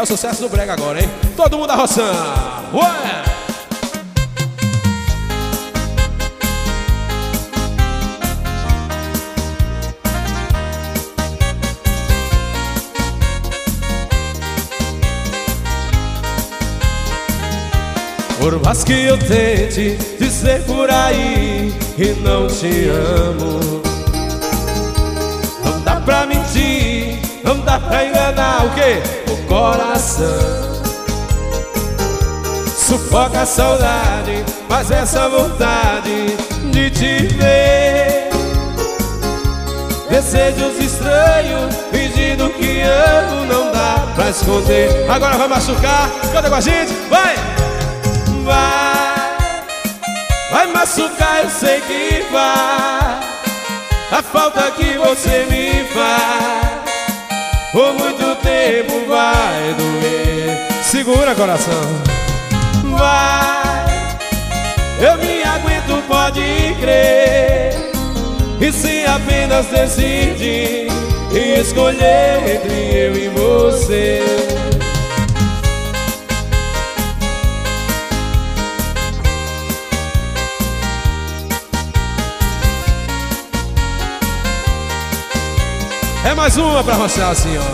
É o sucesso do brega agora, hein? Todo mundo arroçando. Ué! Por mais que eu tente dizer por aí que não te amo, não dá pra mentir, não dá pra enganar o quê? O coração. Sufoca a saudade, mas essa vontade de te ver. Desejos estranhos, fingindo que amo, não dá pra esconder. Agora vai machucar, canta com a gente, vai! Vai machucar, eu sei que vai. A falta que você me faz por muito tempo vai doer. Segura, coração. Vai, eu me aguento, pode crer. E se apenas decidir e escolher entre eu e você. É mais uma pra roçar assim, ó.